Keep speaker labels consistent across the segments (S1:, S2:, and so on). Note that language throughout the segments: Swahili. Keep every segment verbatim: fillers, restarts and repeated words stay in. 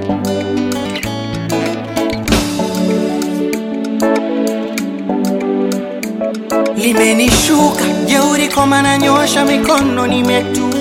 S1: Limenishuka jeuri kwa maana nyosha mikono nimetubu.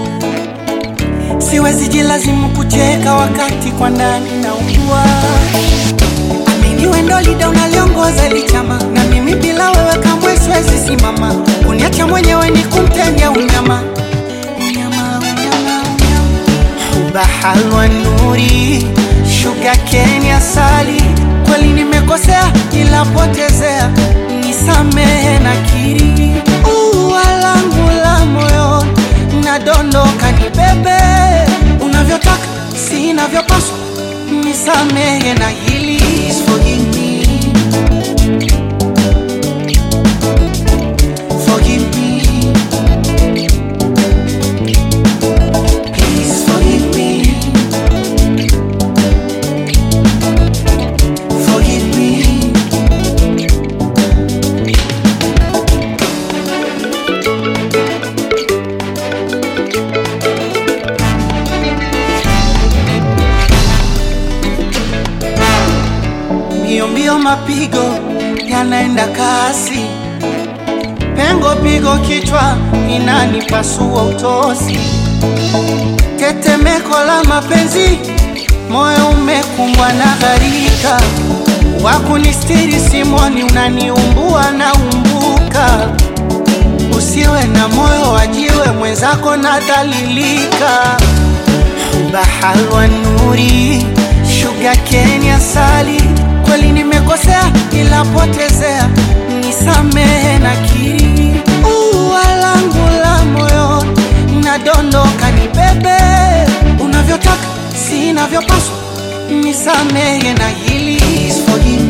S1: Siwezi jilazimu kucheka wakati kwa ndani naugua. Amini wewe ndo leader unaliongoza lichama, na mimi bila wewe kamwe siwezi simama. Uniacha mwenyewe ni kumtendea unyama. Unyama, unyama, unyama. Huba halwa nuri, sugar cane asali. Kweli nimekosea ila potezea, nisamehe nakiri. Ua langu la moyo nadondoka nibebe, unavyotaka si inavyopaswa, nisamehe na hili. Please forgive me, forgive me, please forgive me, forgive me. Mbio mbio mapigo yanaenda kasi, pengo pigo kichwa inanipasua utosi. Tetemeko la mapenzi, moyo umekumbwa na gharika. Wakunistiri simoni, unaniumbua na umbuka. Usiwe na moyo wajiwe, mwenzako nadhalilika. Huba halwa nuri, sugar cane asali. Kweli nimekosea ila potezea, nisamehe nakiri. Ua langu la moyo nadondoka nibebe, unavyotaka si inavyopaswa, nisamehe na hili. Please forgive me.